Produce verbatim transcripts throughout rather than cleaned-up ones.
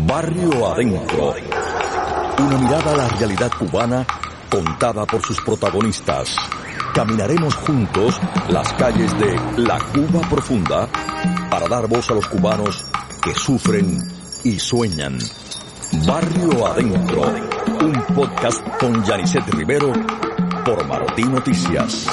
Barrio Adentro. Una mirada a la realidad cubana contada por sus protagonistas. Caminaremos juntos las calles de la Cuba profunda para dar voz a los cubanos que sufren y sueñan. Barrio Adentro, un podcast con Yanisset Rivero por Martí Noticias.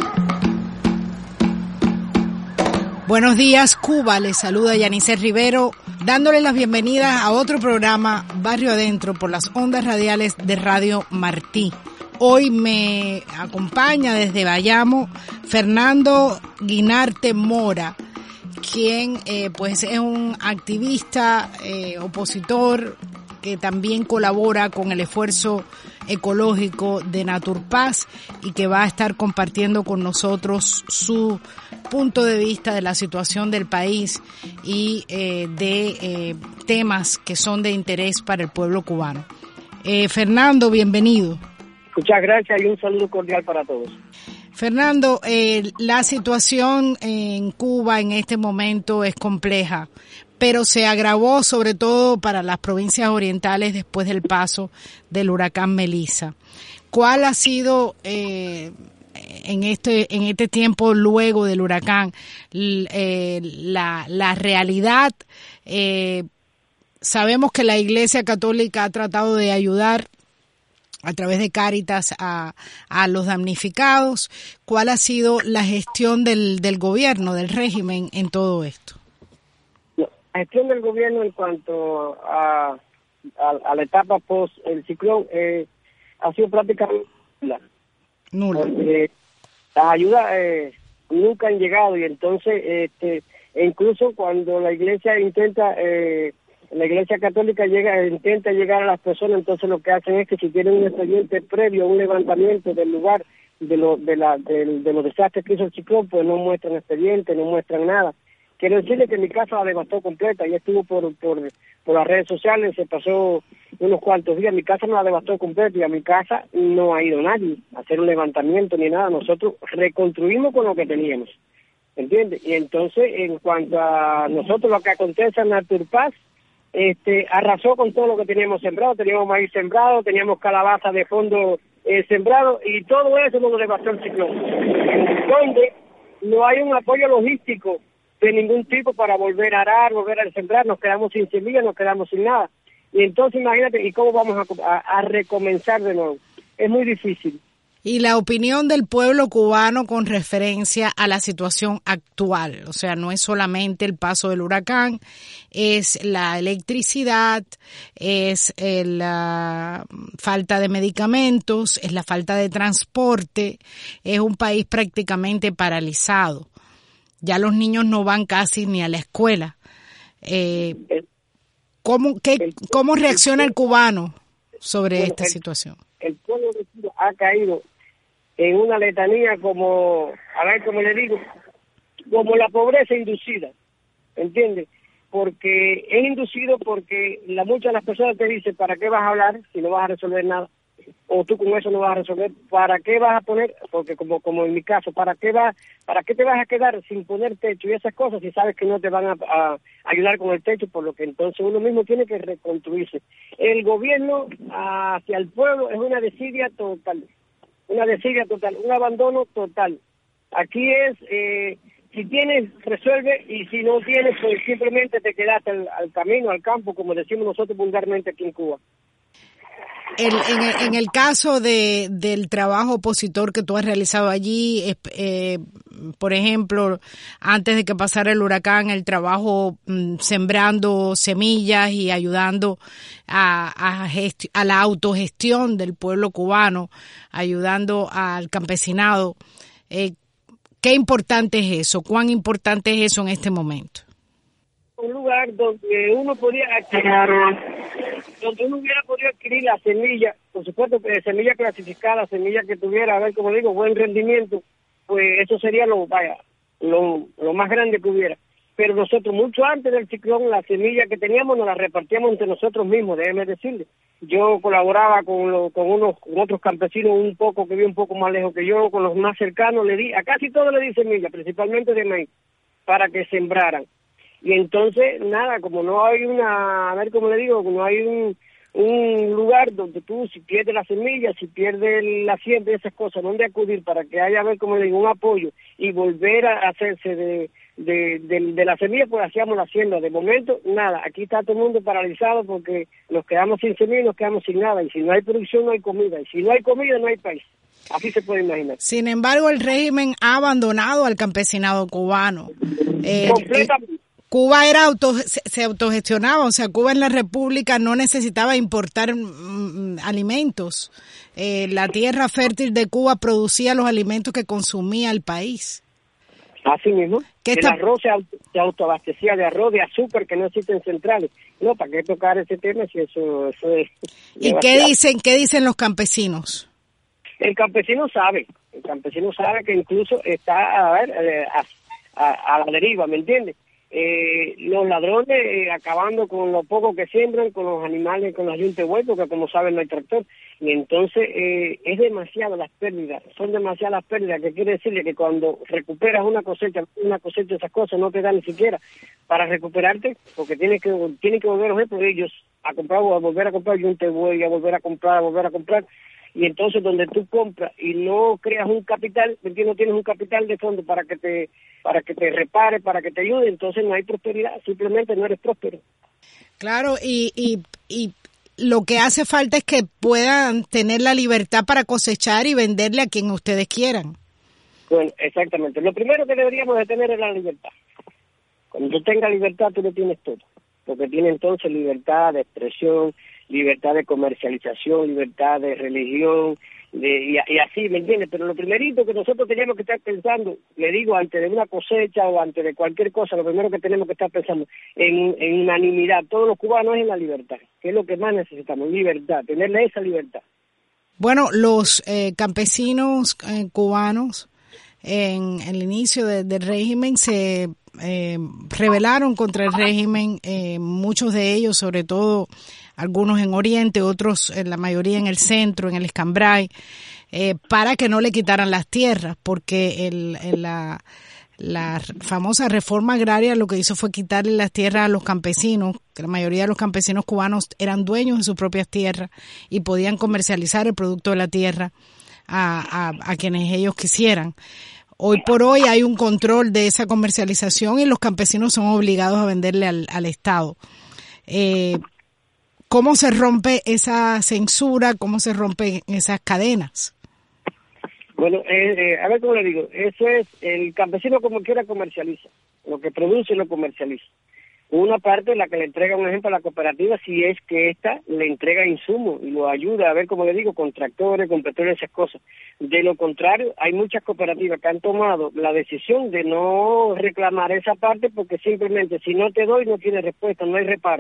Buenos días, Cuba. Les saluda Yanisset Rivero, dándole las bienvenidas a otro programa Barrio Adentro por las ondas radiales de Radio Martí. Hoy me acompaña desde Bayamo Fernando Guinarte Mora, quien eh, pues es un activista, eh, opositor, que también colabora con el esfuerzo ecológico de Naturpaz y que va a estar compartiendo con nosotros su punto de vista de la situación del país y eh, de eh, temas que son de interés para el pueblo cubano. Eh, Fernando, bienvenido. Muchas gracias y un saludo cordial para todos. Fernando, eh, la situación en Cuba en este momento es compleja, pero se agravó sobre todo para las provincias orientales después del paso del huracán Melissa. ¿Cuál ha sido eh, en este en este tiempo luego del huracán eh, la, la realidad? Eh, sabemos que la Iglesia Católica ha tratado de ayudar a través de Cáritas a, a los damnificados. ¿Cuál ha sido la gestión del, del gobierno, del régimen en todo esto? La gestión del gobierno en cuanto a, a, a la etapa post el ciclón eh, ha sido prácticamente nula. Nula. Porque las ayudas eh, nunca han llegado y entonces, este, e incluso cuando la iglesia intenta, eh, la iglesia católica llega, intenta llegar a las personas, entonces lo que hacen es que si tienen un expediente previo, un levantamiento del lugar de, lo, de, la, de, de los desastres que hizo el ciclón, pues no muestran expediente, no muestran nada. Quiero decirle que mi casa la devastó completa, ya estuvo por, por, por las redes sociales, se pasó unos cuantos días, mi casa no la devastó completa y a mi casa no ha ido nadie a hacer un levantamiento ni nada, nosotros reconstruimos con lo que teníamos, ¿entiendes? Y entonces, en cuanto a nosotros lo que acontece en Naturpaz, este, arrasó con todo lo que teníamos sembrado, teníamos maíz sembrado, teníamos calabaza de fondo eh, sembrado y todo eso nos lo devastó el ciclón, donde no hay un apoyo logístico de ningún tipo para volver a arar, volver a sembrar, nos quedamos sin semillas, nos quedamos sin nada. Y entonces imagínate, ¿y cómo vamos a, a, a recomenzar de nuevo? Es muy difícil. Y la opinión del pueblo cubano con referencia a la situación actual, o sea, no es solamente el paso del huracán, es la electricidad, es la falta de medicamentos, es la falta de transporte, es un país prácticamente paralizado. Ya los niños no van casi ni a la escuela. Eh, ¿cómo, qué, ¿Cómo reacciona el cubano sobre bueno, esta el, situación? El pueblo de Cuba ha caído en una letanía como, a ver cómo le digo, como la pobreza inducida, ¿entiendes? Porque es inducido porque la muchas de las personas te dicen, ¿para qué vas a hablar si no vas a resolver nada? O tú con eso no vas a resolver, ¿para qué vas a poner? Porque como como en mi caso, ¿para qué vas, para qué te vas a quedar sin poner techo y esas cosas si sabes que no te van a, a ayudar con el techo? Por lo que entonces uno mismo tiene que reconstruirse. El gobierno hacia el pueblo es una desidia total, una desidia total, un abandono total. Aquí es, eh, si tienes, resuelve, y si no tienes, pues simplemente te quedaste al, al camino, al campo, como decimos nosotros vulgarmente aquí en Cuba. El, en, el, en el caso de del trabajo opositor que tú has realizado allí, eh, eh, por ejemplo, antes de que pasara el huracán, el trabajo mm, sembrando semillas y ayudando a, a, gesti- a la autogestión del pueblo cubano, ayudando al campesinado, eh, ¿qué importante es eso? ¿Cuán importante es eso en este momento? Un lugar donde uno podía adquirir, donde uno hubiera podido adquirir la semilla, por supuesto, eh, semilla clasificada, semilla que tuviera, a ver, como digo, buen rendimiento, pues eso sería lo, vaya, lo, lo más grande que hubiera. Pero nosotros, mucho antes del ciclón, la semilla que teníamos nos la repartíamos entre nosotros mismos, déjeme decirle. Yo colaboraba con, lo, con unos con otros campesinos un poco, que vivían un poco más lejos que yo, con los más cercanos, le di, a casi todos le di semilla, principalmente de maíz, para que sembraran. Y entonces, nada, como no hay una, a ver cómo le digo, no hay un, un lugar donde tú, si pierdes la semilla, si pierdes la siembra, esas cosas, donde acudir para que haya, a ver cómo le digo, un apoyo y volver a hacerse de, de, de, de la semilla, pues hacíamos la siembra. De momento, nada, aquí está todo el mundo paralizado porque nos quedamos sin semilla y nos quedamos sin nada. Y si no hay producción, no hay comida. Y si no hay comida, no hay país. Así se puede imaginar. Sin embargo, el régimen ha abandonado al campesinado cubano. Eh, Completamente. Eh, Cuba era auto, se, se autogestionaba, o sea, Cuba en la República no necesitaba importar mm, alimentos. Eh, la tierra fértil de Cuba producía los alimentos que consumía el país. Así mismo. ¿Qué el está... arroz se, auto, se autoabastecía de arroz, de azúcar, que no existen centrales. No, ¿para qué tocar ese tema si eso, eso es... ¿Y qué dicen, qué dicen los campesinos? El campesino sabe, el campesino sabe que incluso está, a ver, a, a, a la deriva, ¿me entiendes? Eh, los ladrones eh, acabando con lo poco que siembran, con los animales, con las yuntas de buey, porque como saben no hay tractor, y entonces eh, es demasiado las pérdidas, son demasiadas las pérdidas, que quiere decirle que cuando recuperas una cosecha, una cosecha de esas cosas no te da ni siquiera para recuperarte, porque tienes que tienes que volver, por ejemplo, ellos a comprar, o a volver a comprar yuntas de buey, a volver a comprar, a volver a comprar, y entonces donde tú compras y no creas un capital, porque no tienes un capital de fondo para que te para que te repare, para que te ayude, entonces no hay prosperidad, simplemente no eres próspero. Claro, y, y, y lo que hace falta es que puedan tener la libertad para cosechar y venderle a quien ustedes quieran. Bueno, exactamente. Lo primero que deberíamos de tener es la libertad. Cuando tú tengas libertad, tú lo tienes todo, porque tiene entonces libertad de expresión, libertad de comercialización, libertad de religión, de, y, y así, ¿me entiendes? Pero lo primerito que nosotros tenemos que estar pensando, le digo, antes de una cosecha o antes de cualquier cosa, lo primero que tenemos que estar pensando en, en unanimidad, todos los cubanos, es en la libertad, que es lo que más necesitamos, libertad, tenerle esa libertad. Bueno, los eh, campesinos eh, cubanos en, en el inicio de, del régimen se eh, rebelaron contra el régimen, eh, muchos de ellos, sobre todo algunos en Oriente, otros, en la mayoría en el centro, en el Escambray, eh, para que no le quitaran las tierras, porque el, el, la, la famosa reforma agraria lo que hizo fue quitarle las tierras a los campesinos, que la mayoría de los campesinos cubanos eran dueños de sus propias tierras y podían comercializar el producto de la tierra a, a, a quienes ellos quisieran. Hoy por hoy hay un control de esa comercialización y los campesinos son obligados a venderle al, al Estado. Eh, ¿Cómo se rompe esa censura? ¿Cómo se rompen esas cadenas? Bueno, eh, eh, a ver cómo le digo, eso es, el campesino como quiera comercializa, lo que produce lo comercializa. Una parte, la que le entrega, un ejemplo, a la cooperativa, si es que ésta le entrega insumos y lo ayuda, a ver cómo le digo, con tractores, con petróleo, esas cosas. De lo contrario, hay muchas cooperativas que han tomado la decisión de no reclamar esa parte porque simplemente si no te doy no tienes respuesta, no hay reparo.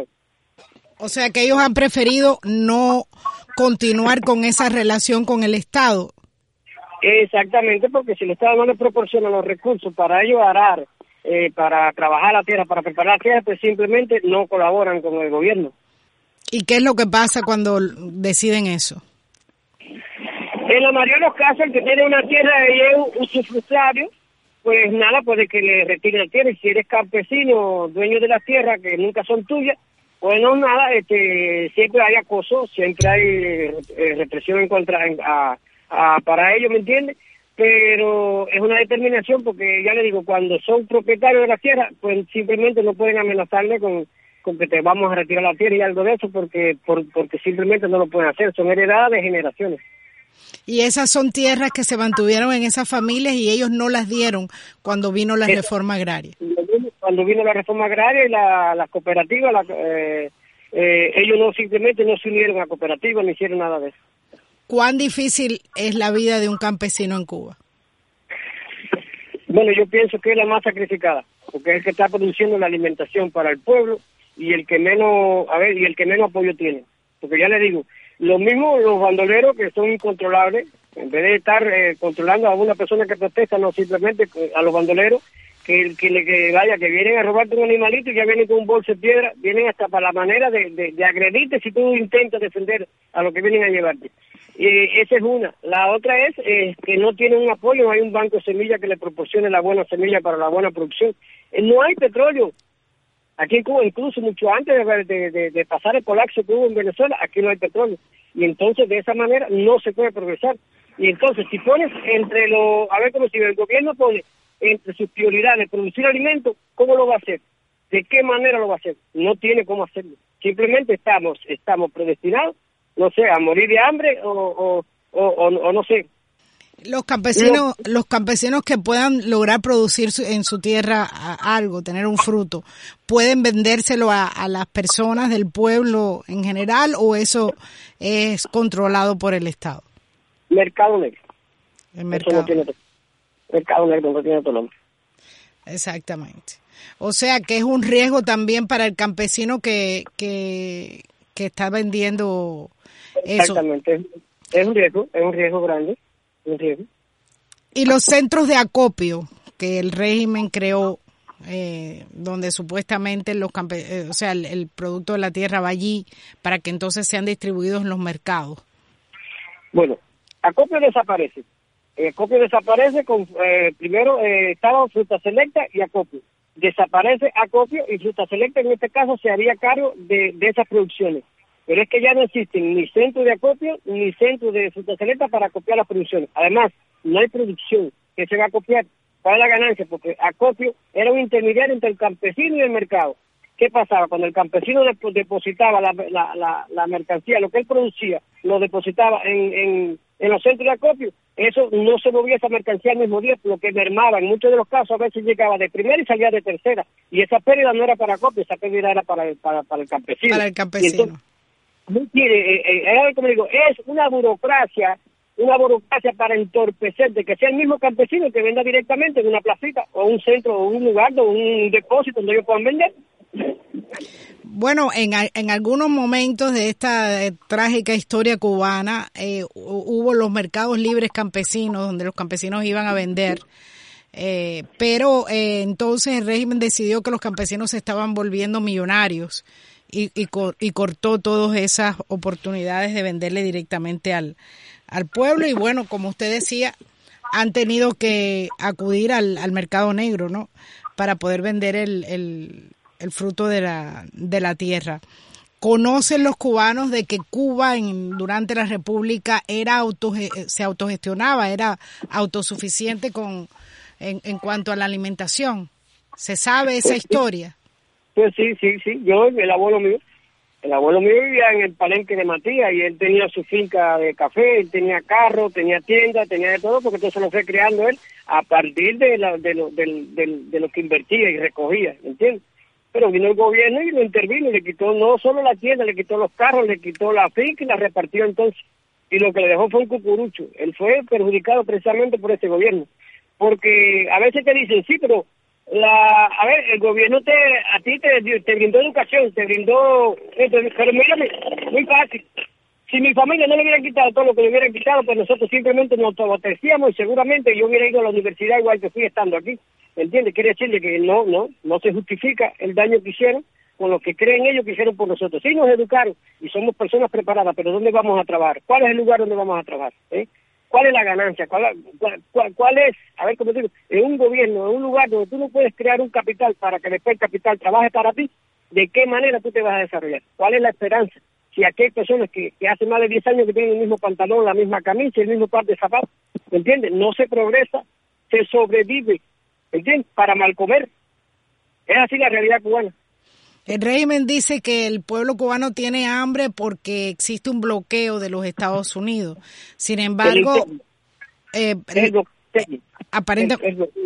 O sea que ellos han preferido no continuar con esa relación con el Estado. Exactamente, porque si el Estado no les proporciona los recursos para ellos arar, eh, para trabajar la tierra, para preparar la tierra, pues simplemente no colaboran con el gobierno. ¿Y qué es lo que pasa cuando deciden eso? En la mayoría de los casos, el que tiene una tierra y es un usufructuario, pues nada, puede que le retire la tierra. Y si eres campesino, dueño de la tierra, que nunca son tuyas, pues no, nada, este, siempre hay acoso, siempre hay eh, represión en contra, en, a, a, para ellos, ¿me entiendes? Pero es una determinación porque, ya le digo, cuando son propietarios de la tierra, pues simplemente no pueden amenazarle con, con que te vamos a retirar la tierra y algo de eso, porque por, porque simplemente no lo pueden hacer, son heredadas de generaciones. Y esas son tierras que se mantuvieron en esas familias y ellos no las dieron cuando vino la es, reforma agraria. Cuando vino la reforma agraria y la, las cooperativas, la, eh, eh, ellos no simplemente no se unieron a cooperativas ni hicieron nada de eso. ¿Cuán difícil es la vida de un campesino en Cuba? Bueno, yo pienso que es la más sacrificada, porque es el que está produciendo la alimentación para el pueblo y el que menos, a ver, y el que menos apoyo tiene. Porque ya le digo, lo mismo los bandoleros que son incontrolables, en vez de estar eh, controlando a una persona que protesta, no simplemente a los bandoleros, que, que, que vaya, que vienen a robarte un animalito y ya vienen con un bolso de piedra, vienen hasta para la manera de, de, de agredirte si tú intentas defender a lo que vienen a llevarte. Eh, esa es una. La otra es eh, que no tienen un apoyo, no hay un banco de semillas que le proporcione la buena semilla para la buena producción. Eh, no hay petróleo. Aquí en Cuba, incluso mucho antes de, de, de, de pasar el colapso que hubo en Venezuela, aquí no hay petróleo. Y entonces, de esa manera, no se puede progresar. Y entonces, si pones entre los, a ver cómo si el gobierno pone entre sus prioridades producir alimentos, ¿cómo lo va a hacer? ¿De qué manera lo va a hacer? No tiene cómo hacerlo. Simplemente estamos estamos predestinados, no sé, a morir de hambre o, o, o, o, o no sé. Los campesinos, Lo, los campesinos que puedan lograr producir su, en su tierra algo, tener un fruto, ¿pueden vendérselo a, a las personas del pueblo en general o eso es controlado por el Estado? Mercado negro. El mercado. Eso no tiene, mercado negro no tiene otro nombre. Exactamente. O sea que es un riesgo también para el campesino que que, que está vendiendo eso. Exactamente. Es un riesgo, es un riesgo grande. Y los centros de acopio que el régimen creó, eh, donde supuestamente los campe eh, o sea, el, el producto de la tierra va allí para que entonces sean distribuidos en los mercados. Bueno, acopio desaparece. El acopio desaparece con, eh, primero eh, estaba Fruta Selecta y acopio. Desaparece acopio y Fruta Selecta en este caso se haría cargo de, de esas producciones. Pero es que ya no existen ni centro de acopio ni centro de Fruta Selecta para acopiar las producciones. Además, no hay producción que se va a acopiar. ¿Cuál es la ganancia? Porque acopio era un intermediario entre el campesino y el mercado. ¿Qué pasaba? Cuando el campesino depositaba la, la, la, la mercancía, lo que él producía, lo depositaba en, en, en los centros de acopio, eso no se movía esa mercancía al mismo día, lo que mermaba. En muchos de los casos a veces llegaba de primera y salía de tercera. Y esa pérdida no era para acopio, esa pérdida era para el, para, para el campesino. Para el campesino. No quiere, eh, eh, como digo, es una burocracia, una burocracia para entorpecer de que sea el mismo campesino que venda directamente en una placita o un centro o un lugar o un depósito donde ellos puedan vender. Bueno, en, en algunos momentos de esta eh, trágica historia cubana eh, hubo los mercados libres campesinos donde los campesinos iban a vender, eh, pero eh, entonces el régimen decidió que los campesinos se estaban volviendo millonarios. Y, y, y cortó todas esas oportunidades de venderle directamente al, al pueblo y bueno, como usted decía, han tenido que acudir al, al mercado negro, ¿no? Para poder vender el, el, el fruto de la, de la tierra. ¿Conocen los cubanos de que Cuba en, durante la República era auto, se autogestionaba, era autosuficiente con en, en cuanto a la alimentación? ¿Se sabe esa historia? Pues sí, sí, sí. Yo, el abuelo mío, el abuelo mío vivía en el Palenque de Matías y él tenía su finca de café, él tenía carro, tenía tienda, tenía de todo, porque entonces lo fue creando él a partir de, la, de, lo, de, de, de lo que invertía y recogía, ¿entiendes? Pero vino el gobierno y lo intervino y le quitó no solo la tienda, le quitó los carros, le quitó la finca y la repartió entonces. Y lo que le dejó fue un cucurucho. Él fue perjudicado precisamente por ese gobierno. Porque a veces te dicen, sí, pero la a ver, el gobierno te a ti te, te brindó educación, te brindó... Pero mírame, muy fácil. Si mi familia no le hubieran quitado todo lo que le hubieran quitado, pues nosotros simplemente nos abastecíamos y seguramente yo hubiera ido a la universidad igual que fui estando aquí. ¿Entiendes? Quiere decirle que no, no, no se justifica el daño que hicieron con lo que creen ellos que hicieron por nosotros. Sí nos educaron y somos personas preparadas, pero ¿dónde vamos a trabajar? ¿Cuál es el lugar donde vamos a trabajar? ¿Eh? ¿Cuál es la ganancia? ¿Cuál, cuál, cuál, cuál es? A ver, como digo, en un gobierno, en un lugar donde tú no puedes crear un capital para que después el capital trabaje para ti, ¿de qué manera tú te vas a desarrollar? ¿Cuál es la esperanza? Si aquí hay personas que, que hace más de diez años que tienen el mismo pantalón, la misma camisa, el mismo par de zapatos, ¿me entiendes? No se progresa, se sobrevive, ¿me entiendes? Para mal comer. Es así la realidad cubana. El régimen dice que el pueblo cubano tiene hambre porque existe un bloqueo de los Estados Unidos. Sin embargo, eh, es lo, aparenta... es lo,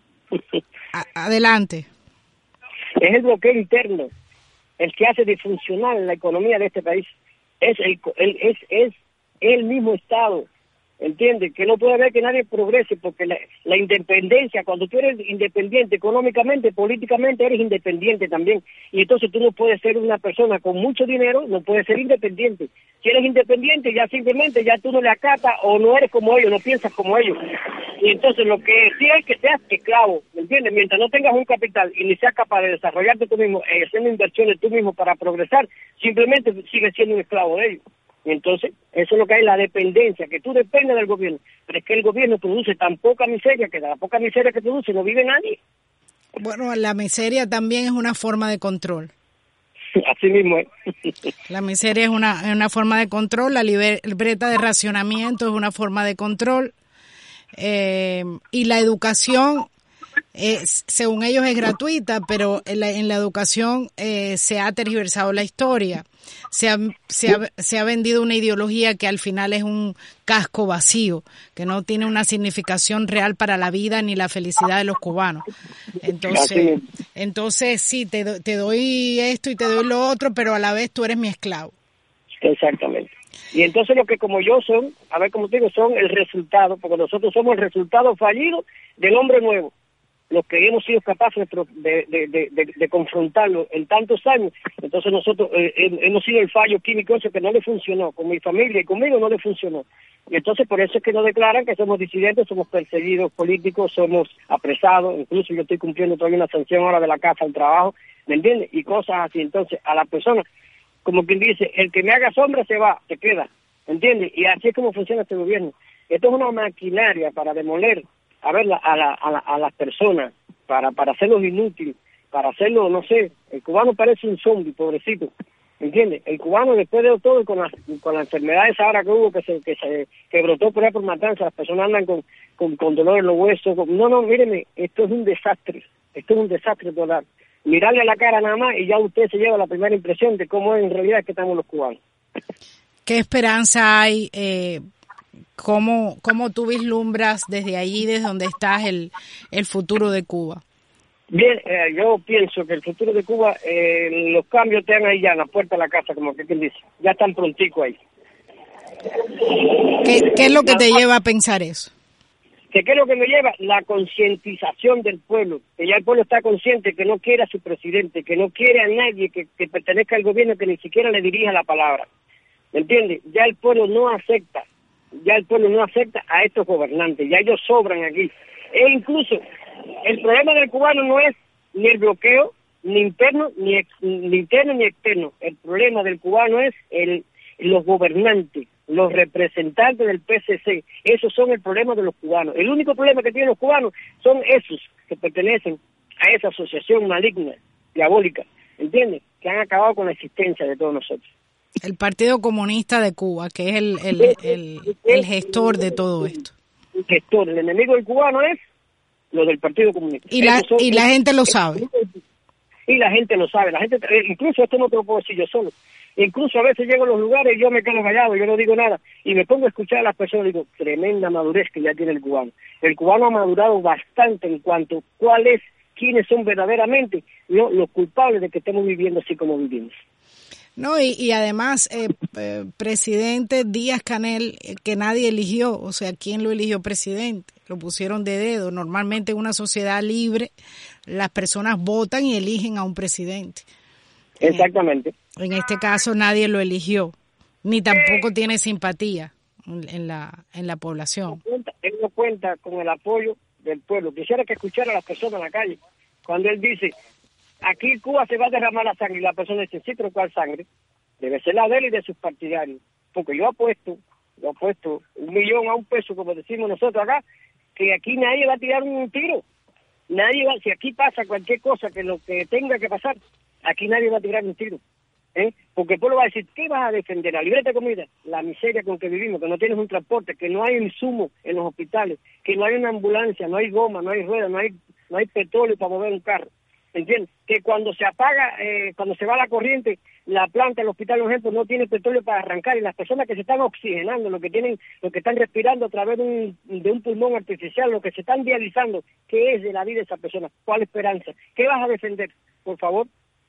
adelante. Es el bloqueo interno el que hace disfuncionar la economía de este país. Es el, el es es el mismo Estado, ¿entiendes? Que no puede haber que nadie progrese porque la, la independencia, cuando tú eres independiente económicamente, políticamente eres independiente también. Y entonces tú no puedes ser una persona con mucho dinero, no puedes ser independiente. Si eres independiente, ya simplemente ya tú no le acatas o no eres como ellos, no piensas como ellos. Y entonces lo que sí es que seas esclavo, ¿me entiendes? Mientras no tengas un capital y ni seas capaz de desarrollarte tú mismo, eh, haciendo inversiones tú mismo para progresar, simplemente sigues siendo un esclavo de ellos. Y entonces, eso es lo que hay, la dependencia, que tú dependes del gobierno. Pero es que el gobierno produce tan poca miseria, que de la poca miseria que produce no vive nadie. Bueno, la miseria también es una forma de control. Así mismo es. La miseria es una, es una forma de control, la libreta de racionamiento es una forma de control, eh, y la educación, es, según ellos, es gratuita, pero en la, en la educación eh, se ha tergiversado la historia. Se ha, se, ha, se ha vendido una ideología que al final es un casco vacío, que no tiene una significación real para la vida ni la felicidad de los cubanos. Entonces, entonces sí, te, do, te doy esto y te doy lo otro, pero a la vez tú eres mi esclavo. Exactamente. Y entonces lo que como yo son, a ver como te digo, son el resultado, porque nosotros somos el resultado fallido del hombre nuevo. Los que hemos sido capaces de, de, de, de, de confrontarlo en tantos años, entonces nosotros eh, hemos sido el fallo químico ese que no le funcionó, con mi familia y conmigo no le funcionó. Y entonces por eso es que nos declaran que somos disidentes, somos perseguidos políticos, somos apresados, incluso yo estoy cumpliendo todavía una sanción ahora de la casa al trabajo, ¿me entiendes? Y cosas así. Entonces a la persona, como quien dice, el que me haga sombra se va, se queda, ¿me entiendes? Y así es como funciona este gobierno. Esto es una maquinaria para demoler a ver la, a, la, a, la, a las personas, para para hacerlos inútiles, para hacerlo, no sé, el cubano parece un zombie, pobrecito, ¿entiendes? El cubano después de todo, con la, con la enfermedad esa ahora que hubo, que se que se que brotó por ahí por Matanza, las personas andan con, con, con dolor en los huesos, con, no, no, míreme, esto es un desastre, esto es un desastre total. Mirarle a la cara nada más y ya usted se lleva la primera impresión de cómo en realidad que estamos los cubanos. ¿Qué esperanza hay? Eh... ¿Cómo, ¿Cómo tú vislumbras desde allí, desde donde estás, el, el futuro de Cuba? Bien, eh, yo pienso que el futuro de Cuba, eh, los cambios están ahí ya en la puerta de la casa, como que quien dice, ya están prontico ahí. ¿Qué, qué es lo que te lleva a pensar eso? ¿Qué, ¿Qué es lo que me lleva? La concientización del pueblo, que ya el pueblo está consciente que no quiere a su presidente, que no quiere a nadie que, que pertenezca al gobierno, que ni siquiera le dirija la palabra. ¿Me entiendes? Ya el pueblo no acepta. Ya el pueblo no acepta a estos gobernantes, ya ellos sobran aquí. E incluso, el problema del cubano no es ni el bloqueo, ni interno, ni, ex, ni interno, ni externo. El problema del cubano es el los gobernantes, los representantes del P C C. Esos son el problema de los cubanos. El único problema que tienen los cubanos son esos que pertenecen a esa asociación maligna, diabólica, ¿entiendes? Que han acabado con la existencia de todos nosotros. El Partido Comunista de Cuba, que es el, el, el, el gestor de todo esto. El gestor, el enemigo del cubano es lo del Partido Comunista. Y la, son, y la el, gente lo sabe. Y la gente lo sabe. La gente, incluso esto no te lo puedo decir yo solo. Incluso a veces llego a los lugares y yo me quedo callado, yo no digo nada. Y me pongo a escuchar a las personas y digo, tremenda madurez que ya tiene el cubano. El cubano ha madurado bastante en cuanto a cuál es, quiénes son verdaderamente los, los culpables de que estemos viviendo así como vivimos. No, y, y además, eh, eh, presidente Díaz-Canel, eh, que nadie eligió, o sea, ¿quién lo eligió presidente? Lo pusieron de dedo. Normalmente en una sociedad libre, las personas votan y eligen a un presidente. Exactamente. En, en este caso nadie lo eligió, ni tampoco tiene simpatía en la en la población. Él no cuenta con el apoyo del pueblo. Quisiera que escuchara a las personas en la calle, cuando él dice, aquí Cuba se va a derramar la sangre, y la persona dice, sí, pero ¿cuál sangre? Debe ser la de él y de sus partidarios. Porque yo apuesto, yo apuesto un millón a un peso, como decimos nosotros acá, que aquí nadie va a tirar un tiro. Nadie va, si aquí pasa cualquier cosa que lo que tenga que pasar, aquí nadie va a tirar un tiro. ¿eh? Porque el pueblo va a decir, ¿qué vas a defender? ¿La libreta de comida? La miseria con que vivimos, que no tienes un transporte, que no hay insumo en los hospitales, que no hay una ambulancia, no hay goma, no hay rueda, no hay, no hay petróleo para mover un carro. ¿Entiendes? Que cuando se apaga, eh, cuando se va la corriente, la planta, el hospital, por ejemplo, no tiene petróleo para arrancar, y las personas que se están oxigenando, lo que tienen, lo que están respirando a través de un, de un pulmón artificial, lo que se están dializando, ¿qué es de la vida de esa persona? ¿Cuál esperanza? ¿Qué vas a defender? Por favor.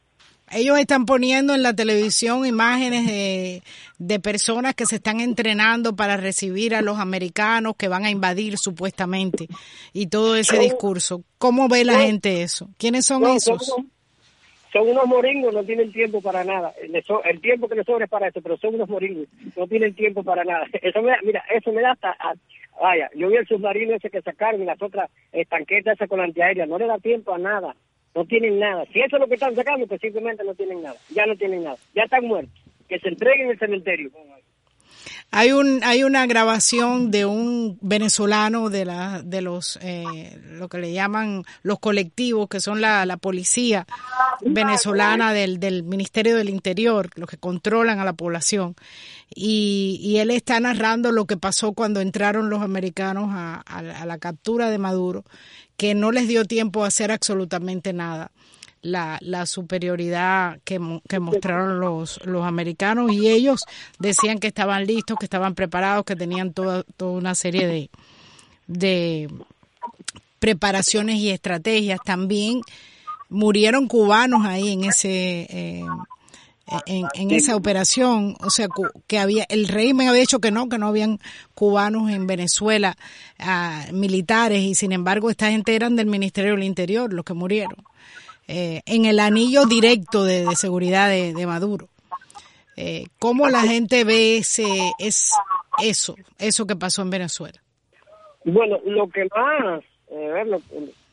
Ellos están poniendo en la televisión imágenes de, de personas que se están entrenando para recibir a los americanos que van a invadir supuestamente, y todo ese discurso. ¿Cómo ve la gente eso? ¿Quiénes son no, esos? Son unos, son unos moringos, no tienen tiempo para nada. El, el tiempo que les sobra es para eso, pero son unos moringos, no tienen tiempo para nada. Eso me da, mira, eso me da hasta, a, vaya, yo vi el submarino ese que sacaron y las otras eh, tanquetas esas con la antiaérea, no le da tiempo a nada. No tienen nada. Si eso es lo que están sacando, pues simplemente no tienen nada. Ya no tienen nada. Ya están muertos. Que se entreguen en el cementerio. Hay un hay una grabación de un venezolano de la de los eh, lo que le llaman los colectivos, que son la, la policía venezolana del del Ministerio del Interior, los que controlan a la población, y, y él está narrando lo que pasó cuando entraron los americanos a, a, a la captura de Maduro, que no les dio tiempo a hacer absolutamente nada. La, la superioridad que, que mostraron los, los americanos, y ellos decían que estaban listos, que estaban preparados, que tenían toda, toda una serie de, de preparaciones y estrategias. También murieron cubanos ahí en ese eh, en, en esa operación, o sea, que había el régimen había dicho que no, que no habían cubanos en Venezuela, uh, militares, y sin embargo esta gente eran del Ministerio del Interior los que murieron. Eh, en el anillo directo de, de seguridad de, de Maduro. Eh, ¿Cómo la gente ve ese, es eso, eso que pasó en Venezuela? Bueno, lo que más, eh, lo,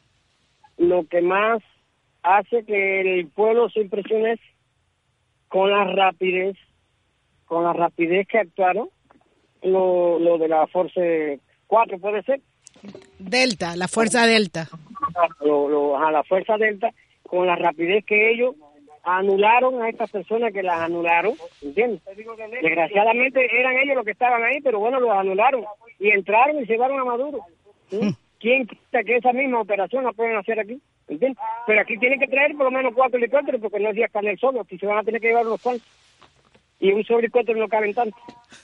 lo que más hace que el pueblo se impresione es con la rapidez, con la rapidez que actuaron, lo, lo de la Fuerza cuatro, ¿puede ser? Delta, la Fuerza Delta. Lo, lo, a la Fuerza Delta, con la rapidez que ellos anularon a estas personas que las anularon, ¿entiendes? Desgraciadamente eran ellos los que estaban ahí, pero bueno, los anularon y entraron y llevaron a Maduro. ¿Sí? Mm. ¿Quién quita que esa misma operación la pueden hacer aquí? ¿Entiendes? Pero aquí tienen que traer por lo menos cuatro helicópteros, porque no es día Canel solo, aquí se van a tener que llevar unos cuantos. Y un solo helicóptero no caben tanto.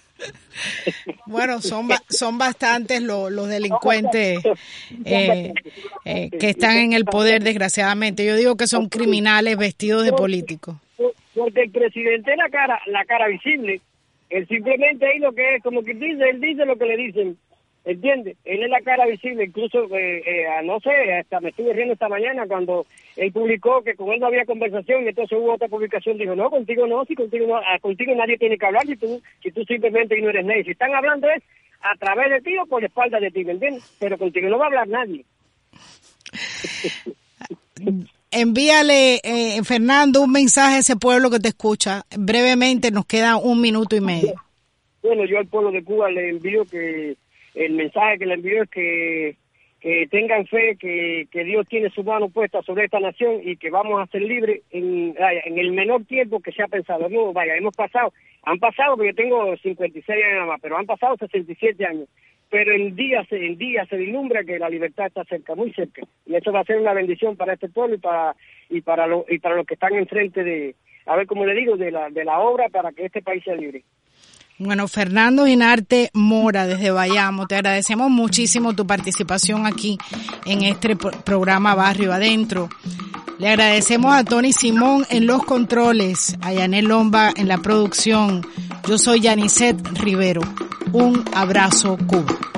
Bueno, son ba- son bastantes los, los delincuentes eh, eh, que están en el poder, desgraciadamente. Yo digo que son criminales vestidos de políticos. Porque el presidente es la cara, la cara visible. Él simplemente ahí lo que es, como que dice, él dice lo que le dicen. ¿Entiendes? Él es la cara visible, incluso, eh, eh, no sé, hasta me estuve riendo esta mañana cuando él publicó que con él no había conversación, y entonces hubo otra publicación, dijo, no, contigo no, si contigo no, contigo nadie tiene que hablar, si tú, si tú simplemente no eres nadie. Si están hablando es a través de ti o por la espalda de ti, ¿me entiendes? Pero contigo no va a hablar nadie. Envíale, eh, Fernando, un mensaje a ese pueblo que te escucha. Brevemente, nos queda un minuto y medio. Bueno, yo al pueblo de Cuba le envío que el mensaje que le envío es que, que tengan fe, que, que Dios tiene su mano puesta sobre esta nación y que vamos a ser libres en, en el menor tiempo que se ha pensado. No, vaya, hemos pasado, han pasado, porque yo tengo cincuenta y seis años nada más, pero han pasado sesenta y siete años. Pero en día, en día se vislumbra que la libertad está cerca, muy cerca. Y eso va a ser una bendición para este pueblo y para y para, lo, y para los que están enfrente de, a ver cómo le digo, de la, de la obra para que este país sea libre. Bueno, Fernando Ginarte Mora, desde Bayamo, te agradecemos muchísimo tu participación aquí en este programa Barrio Adentro. Le agradecemos a Tony Simón en los controles, a Yanel Lomba en la producción. Yo soy Yanisset Rivero. Un abrazo, Cuba.